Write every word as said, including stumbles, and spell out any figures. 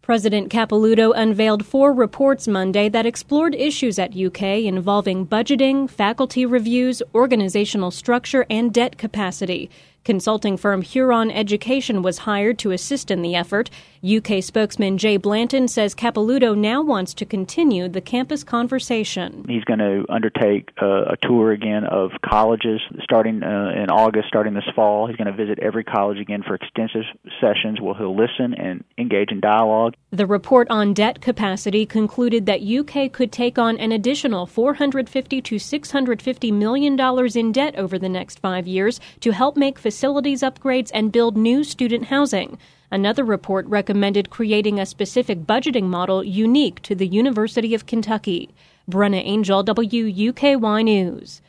President Capilouto unveiled four reports Monday that explored issues at U K involving budgeting, faculty reviews, organizational structure, and debt capacity. Consulting firm Huron Education was hired to assist in the effort. U K spokesman Jay Blanton says Capilouto now wants to continue the campus conversation. He's going to undertake a, a tour again of colleges starting uh, in August, starting this fall. He's going to visit every college again for extensive sessions where he'll listen and engage in dialogue. The report on debt capacity concluded that U K could take on an additional four hundred fifty to six hundred fifty million dollars in debt over the next five years to help make facilities upgrades and build new student housing. Another report recommended creating a specific budgeting model unique to the University of Kentucky. Brenna Angel, W U K Y News.